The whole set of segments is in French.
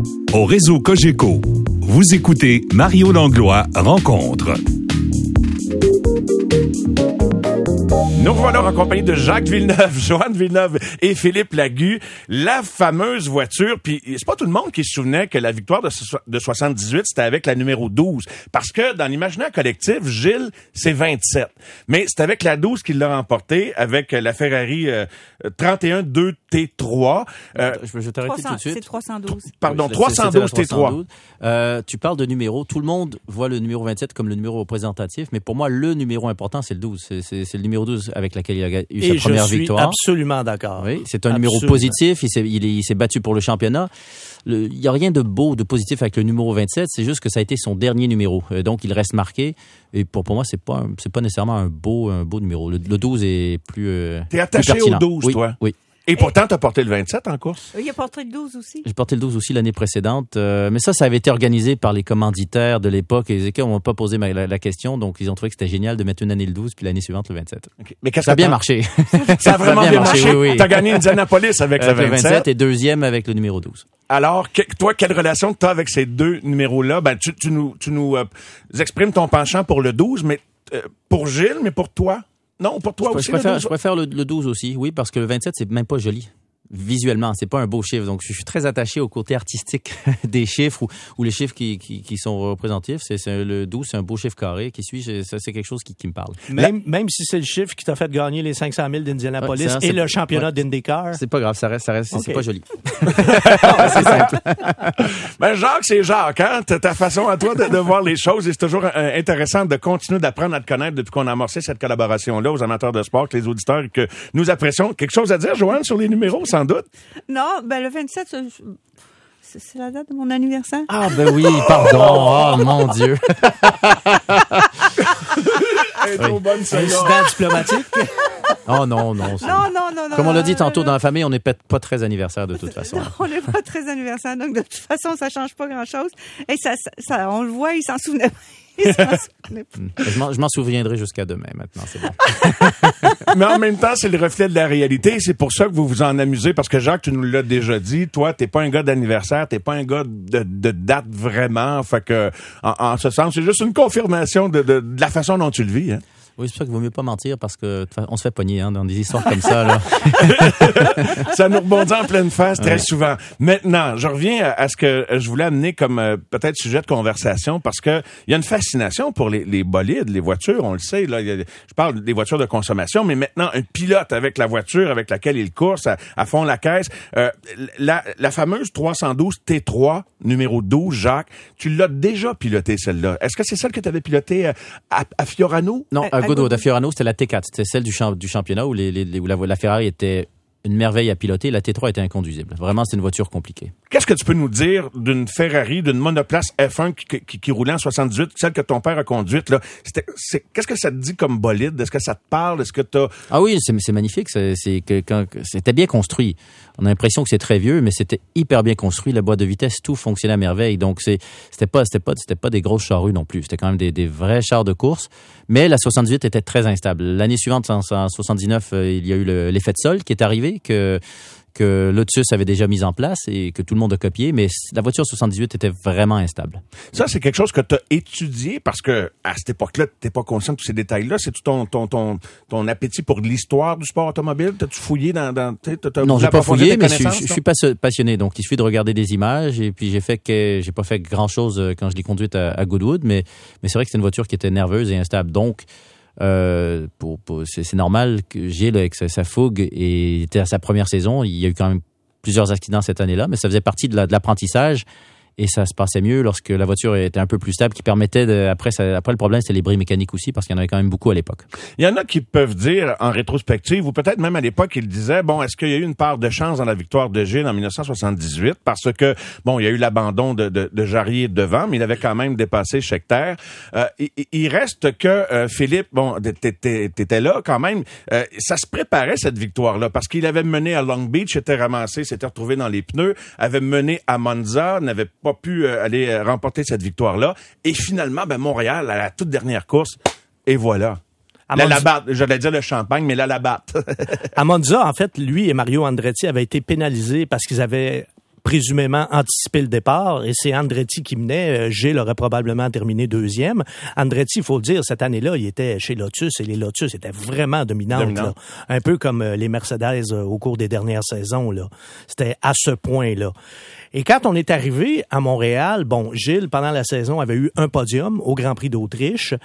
Au réseau Cogeco, vous écoutez Mario Langlois Rencontre. Nous voilà en compagnie de Jacques Villeneuve, Joanne Villeneuve et Philippe Lagu. La fameuse voiture, puis c'est pas tout le monde qui se souvenait que la victoire de 78, c'était avec la numéro 12. Parce que dans l'imaginaire collectif, Gilles, c'est 27. Mais c'est avec la 12 qu'il l'a remporté, avec la Ferrari 31-2 T3. Je vais t'arrêter tout de suite. C'est 312. Pardon, 312 T3. Tu parles de numéro. Tout le monde voit le numéro 27 comme le numéro représentatif, mais pour moi, le numéro important, c'est le 12. C'est le numéro 12 avec laquelle il a eu sa première victoire. Et je suis absolument d'accord. Oui, c'est un numéro positif. Il s'est battu pour le championnat. Il n'y a rien de beau, de positif avec le numéro 27. C'est juste que ça a été son dernier numéro. Donc, il reste marqué. Et pour moi, c'est pas nécessairement un beau numéro. Le 12 est plus T'es attaché plus au 12, oui, toi? Oui. Et pourtant, t'as porté le 27 en course? Il a porté le 12 aussi. J'ai porté le 12 aussi l'année précédente. Mais ça avait été organisé par les commanditaires de l'époque. Et les équipes n'ont pas posé la question. Donc, ils ont trouvé que c'était génial de mettre une année le 12 puis l'année suivante le 27. Okay. Mais ça a bien marché. Ça a vraiment bien marché. Oui. T'as gagné Indianapolis avec le 27 et deuxième avec le numéro 12. Alors, toi, quelle relation tu as avec ces deux numéros-là? Ben, tu nous exprimes ton penchant pour le 12, mais pour Gilles, mais pour toi? Non, pour toi aussi. Je préfère le 12 aussi, oui, parce que le 27, c'est même pas joli. Visuellement, c'est pas un beau chiffre. Donc, je suis très attaché au côté artistique des chiffres ou les chiffres qui sont représentatifs. Le 12, c'est un beau chiffre carré. Qui suis-je? Ça, c'est quelque chose qui me parle. Même si c'est le chiffre qui t'a fait gagner les 500 000 d'Indianapolis et le championnat d'IndyCar. C'est pas grave, ça reste, okay. C'est pas joli. C'est simple. Ben, Jacques, c'est Jacques, hein? Ta façon à toi de voir les choses, et c'est toujours intéressant de continuer d'apprendre à te connaître depuis qu'on a amorcé cette collaboration-là aux amateurs de sport, que les auditeurs, que nous apprécions. Quelque chose à dire, Joanne, sur les numéros, sans doute? Non, le 27, c'est la date de mon anniversaire. Ah, ben oui, pardon. Oh, mon Dieu. Incident diplomatique. Oh non. Non. Comme on l'a dit tantôt, dans la famille, on n'est pas très anniversaire de toute façon. Non, on n'est pas très anniversaire, donc de toute façon, ça change pas grand-chose. Et ça on le voit, il s'en souvenait pas. Je m'en souviendrai jusqu'à demain, maintenant, c'est bon. Mais en même temps, c'est le reflet de la réalité. C'est pour ça que vous vous en amusez, parce que Jacques, tu nous l'as déjà dit, toi, t'es pas un gars d'anniversaire, t'es pas un gars de date vraiment. Fait que, en ce sens, c'est juste une confirmation de la façon dont tu le vis, hein. Oui, c'est pour ça qu'il vaut mieux pas mentir parce que on se fait pogner dans des histoires comme ça, là. Ça nous rebondit en pleine face très souvent. Maintenant, je reviens à ce que je voulais amener comme peut-être sujet de conversation, parce que il y a une fascination pour les bolides, les voitures, on le sait. Là, je parle des voitures de consommation, mais maintenant un pilote avec la voiture avec laquelle il course à fond la caisse. La fameuse 312 T3 numéro 12, Jacques, tu l'as déjà pilotée celle-là. Est-ce que c'est celle que tu avais pilotée à Fiorano? Non. À Goodwood, à Fiorano, c'était la T4. C'était celle du championnat où la Ferrari était une merveille à piloter. La T3 était inconduisible. Vraiment, c'est une voiture compliquée. Qu'est-ce que tu peux nous dire d'une Ferrari, d'une monoplace F1 qui roulait en 78, celle que ton père a conduite, là? Qu'est-ce que ça te dit comme bolide? Est-ce que ça te parle? Est-ce que t'as... Ah oui, c'est magnifique. C'était bien construit. On a l'impression que c'est très vieux, mais c'était hyper bien construit. La boîte de vitesse, tout fonctionnait à merveille. Donc, c'était pas des grosses charrues non plus. C'était quand même des vrais chars de course. Mais la 78 était très instable. L'année suivante, en 79, il y a eu l'effet de sol qui est arrivé, que Lotus avait déjà mis en place et que tout le monde a copié, mais la voiture 78 était vraiment instable. Ça, c'est quelque chose que tu as étudié, parce que à cette époque-là, tu n'es pas conscient de tous ces détails-là. C'est tout ton appétit pour l'histoire du sport automobile? T'as-tu fouillé dans Non, j'ai pas fouillé, mais je suis pas passionné. Donc, il suffit de regarder des images, et puis j'ai pas fait grand-chose quand je l'ai conduite à Goodwood, mais c'est vrai que c'était une voiture qui était nerveuse et instable. Donc, c'est normal que Gilles, avec sa fougue, et était à sa première saison. Il y a eu quand même plusieurs accidents cette année-là, mais ça faisait partie de l'apprentissage. Et ça se passait mieux lorsque la voiture était un peu plus stable, qui permettait après le problème, c'était les bris mécaniques aussi, parce qu'il y en avait quand même beaucoup à l'époque. Il y en a qui peuvent dire, en rétrospective, ou peut-être même à l'époque, ils disaient, bon, est-ce qu'il y a eu une part de chance dans la victoire de Gilles en 1978? Parce que, bon, il y a eu l'abandon de Jarier devant, mais il avait quand même dépassé Scheckter. Il reste que, Philippe, bon, t'étais là quand même, ça se préparait cette victoire-là, parce qu'il avait mené à Long Beach, était ramassé, s'était retrouvé dans les pneus, avait mené à Monza, n'avait pas pu aller remporter cette victoire-là. Et finalement, Montréal, à la toute dernière course, et voilà. La batte, j'allais dire le champagne, mais la batte. À Monza, en fait, lui et Mario Andretti avaient été pénalisés parce qu'ils avaient présumément anticipé le départ, et c'est Andretti qui menait. Gilles aurait probablement terminé deuxième. Andretti, il faut le dire, cette année-là, il était chez Lotus, et les Lotus étaient vraiment dominantes. Là. Un peu comme les Mercedes au cours des dernières saisons. Là. C'était à ce point-là. Et quand on est arrivé à Montréal, bon, Gilles, pendant la saison, avait eu un podium au Grand Prix d'Autriche,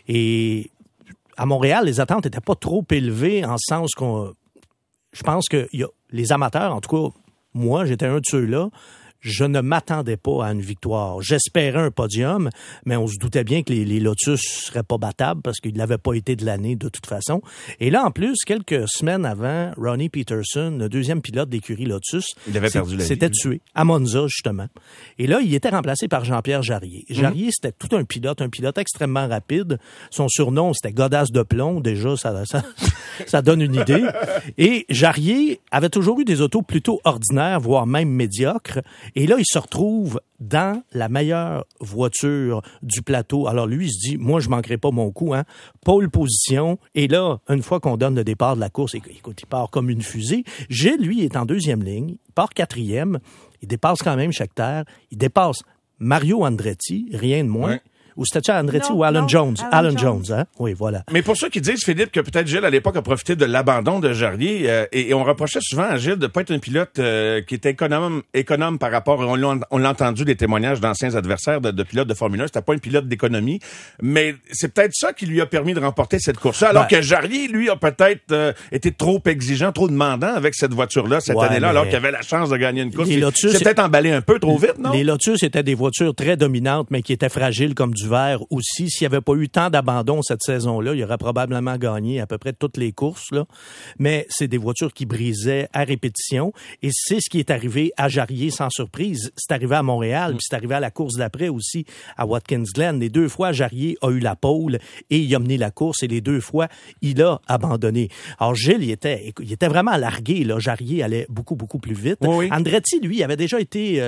et à Montréal, les attentes n'étaient pas trop élevées en sens qu'on... Je pense que les amateurs, en tout cas, moi, j'étais un de ceux-là, je ne m'attendais pas à une victoire. J'espérais un podium, mais on se doutait bien que les Lotus seraient pas battables parce qu'ils n'avaient pas été de l'année de toute façon. Et là, en plus, quelques semaines avant, Ronnie Peterson, le deuxième pilote d'écurie Lotus, s'était tué à Monza, justement. Et là, il était remplacé par Jean-Pierre Jarier. Jarier, c'était tout un pilote extrêmement rapide. Son surnom, c'était Godasse de plomb. Déjà, ça donne une idée. Et Jarier avait toujours eu des autos plutôt ordinaires, voire même médiocres. Et là, il se retrouve dans la meilleure voiture du plateau. Alors lui, il se dit, moi, je manquerai pas mon coup, hein. Pole position. Et là, une fois qu'on donne le départ de la course, écoute, il part comme une fusée. Gilles, lui, est en deuxième ligne. Il part quatrième. Il dépasse quand même Scheckter. Il dépasse Mario Andretti, rien de moins. Ouais. Ou c'était Andretti ou Alan Jones? Alan Jones, hein? Oui, voilà. Mais pour ceux qui disent, Philippe, que peut-être Gilles, à l'époque, a profité de l'abandon de Jarier, et on reprochait souvent à Gilles de pas être un pilote qui était économe par rapport, on l'a entendu des témoignages d'anciens adversaires de pilotes de Formule 1, c'était pas un pilote d'économie, mais c'est peut-être ça qui lui a permis de remporter cette course-là, alors que Jarier, lui, a peut-être été trop exigeant, trop demandant avec cette voiture-là cette année-là, alors qu'il avait la chance de gagner une course. C'est peut-être emballé un peu trop vite, non? Les Lotus étaient des voitures très dominantes, mais qui étaient fragiles comme du verre aussi. S'il n'y avait pas eu tant d'abandon cette saison-là, il aurait probablement gagné à peu près toutes les courses, là. Mais c'est des voitures qui brisaient à répétition. Et c'est ce qui est arrivé à Jarier sans surprise. C'est arrivé à Montréal, puis c'est arrivé à la course d'après aussi, à Watkins Glen. Les deux fois, Jarier a eu la pole et il a mené la course. Et les deux fois, il a abandonné. Alors, Gilles, il était vraiment largué, là. Jarier allait beaucoup, beaucoup plus vite. Oui. Andretti, lui, il avait déjà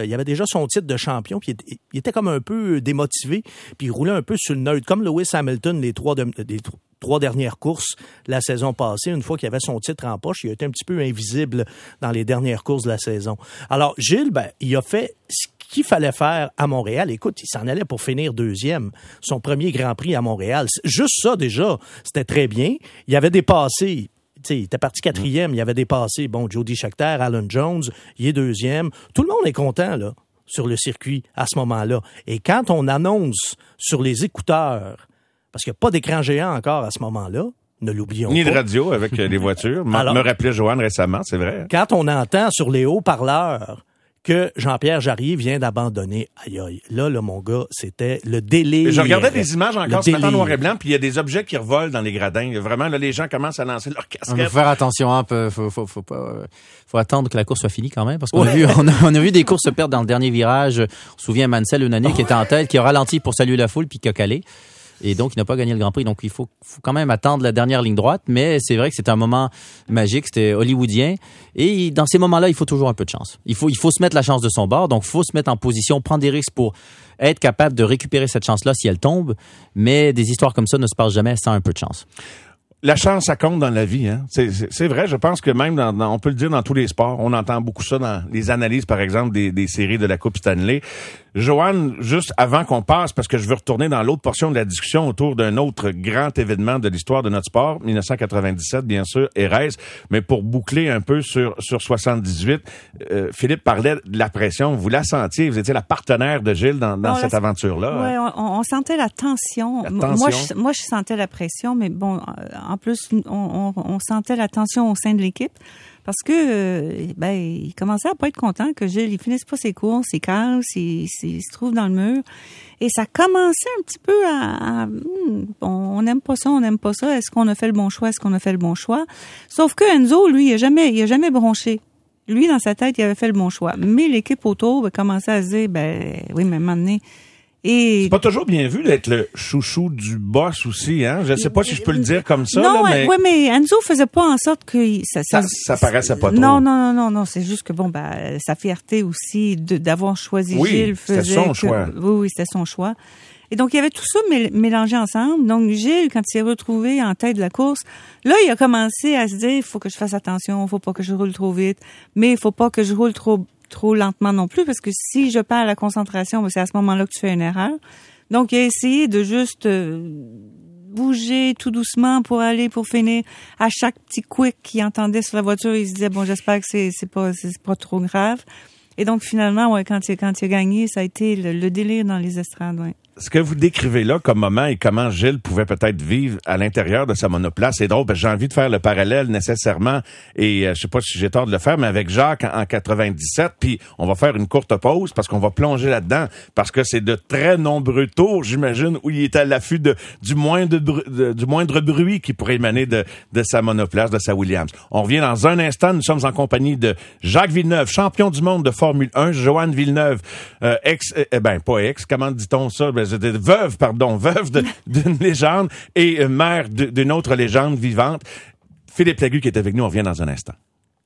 son titre de champion, puis il était comme un peu démotivé, puis il roulait un peu sur le neutre, comme Lewis Hamilton, les trois dernières courses la saison passée. Une fois qu'il avait son titre en poche, il a été un petit peu invisible dans les dernières courses de la saison. Alors, Gilles, il a fait ce qu'il fallait faire à Montréal. Écoute, il s'en allait pour finir deuxième. Son premier Grand Prix à Montréal. Juste ça, déjà, c'était très bien. Il avait dépassé... T'sais, il était parti quatrième, il avait dépassé, Jody Scheckter, Alan Jones, il est deuxième. Tout le monde est content, là, sur le circuit à ce moment-là. Et quand on annonce sur les écouteurs, parce qu'il n'y a pas d'écran géant encore à ce moment-là, ne l'oublions pas. Ni de radio avec les voitures. Alors, me rappelait Joanne récemment, c'est vrai. Quand on entend sur les haut-parleurs que Jean-Pierre Jarier vient d'abandonner. Aïe, aïe. Là, mon gars, c'était le délire. Je regardais des images encore ce matin en noir et blanc, puis il y a des objets qui revolent dans les gradins. Vraiment, là, les gens commencent à lancer leur casquette. Il faut faire attention, hein. Faut attendre que la course soit finie quand même, parce qu'on a vu des courses se perdre dans le dernier virage. On se souvient Mansell, une année, qui était en tête, qui a ralenti pour saluer la foule, puis qui a calé. Et donc, il n'a pas gagné le Grand Prix. Donc, il faut quand même attendre la dernière ligne droite. Mais c'est vrai que c'était un moment magique. C'était hollywoodien. Et dans ces moments-là, il faut toujours un peu de chance. Il faut se mettre la chance de son bord. Donc, il faut se mettre en position, prendre des risques pour être capable de récupérer cette chance-là si elle tombe. Mais des histoires comme ça ne se passent jamais sans un peu de chance. La chance, ça compte dans la vie, hein. C'est vrai, je pense que même on peut le dire dans tous les sports. On entend beaucoup ça dans les analyses, par exemple, des séries de la Coupe Stanley. Joanne, juste avant qu'on passe, parce que je veux retourner dans l'autre portion de la discussion autour d'un autre grand événement de l'histoire de notre sport, 1997, bien sûr, Jerez, mais pour boucler un peu sur 78, Philippe parlait de la pression. Vous la sentiez, vous étiez la partenaire de Gilles dans cette aventure-là. Oui, on sentait la tension. Moi, je sentais la pression, mais bon, en plus, on sentait la tension au sein de l'équipe. Parce que, il commençait à pas être content que Gilles, il finisse pas ses courses, il casse, il se trouve dans le mur. Et ça commençait un petit peu on n'aime pas ça, est-ce qu'on a fait le bon choix, Sauf que Enzo, lui, il a jamais bronché. Lui, dans sa tête, il avait fait le bon choix. Mais l'équipe autour commençait à se dire, oui, mais à un moment donné, et c'est pas toujours bien vu d'être le chouchou du boss aussi, hein. Je sais pas si je peux le dire comme ça. Non, là, mais Enzo faisait pas en sorte que ça paraissait pas trop. Non, c'est juste que sa fierté aussi d'avoir choisi Gilles faisait c'était son choix. Oui, c'était son choix. Et donc il y avait tout ça mélangé ensemble. Donc Gilles, quand il s'est retrouvé en tête de la course, là il a commencé à se dire, il faut que je fasse attention, faut pas que je roule trop vite, mais il faut pas que je roule trop trop lentement non plus, parce que si je perds la concentration, c'est à ce moment-là que tu fais une erreur. Donc, il a essayé de juste bouger tout doucement pour finir. À chaque petit quick qu'il entendait sur la voiture, il se disait, bon, j'espère que c'est pas trop grave. Et donc, finalement, quand il a gagné, ça a été le délire dans les estrades, ouais. Ce que vous décrivez là comme moment et comment Gilles pouvait peut-être vivre à l'intérieur de sa monoplace, c'est drôle parce que j'ai envie de faire le parallèle nécessairement et je sais pas si j'ai tort de le faire, mais avec Jacques en 97, puis on va faire une courte pause parce qu'on va plonger là-dedans parce que c'est de très nombreux tours, j'imagine, où il était à l'affût du moindre bruit qui pourrait émaner de sa monoplace, de sa Williams. On revient dans un instant, nous sommes en compagnie de Jacques Villeneuve, champion du monde de Formule 1, Joanne Villeneuve, comment dit-on ça? Veuve d'une légende et mère d'une autre légende vivante. Philippe Lagu qui est avec nous, on revient dans un instant.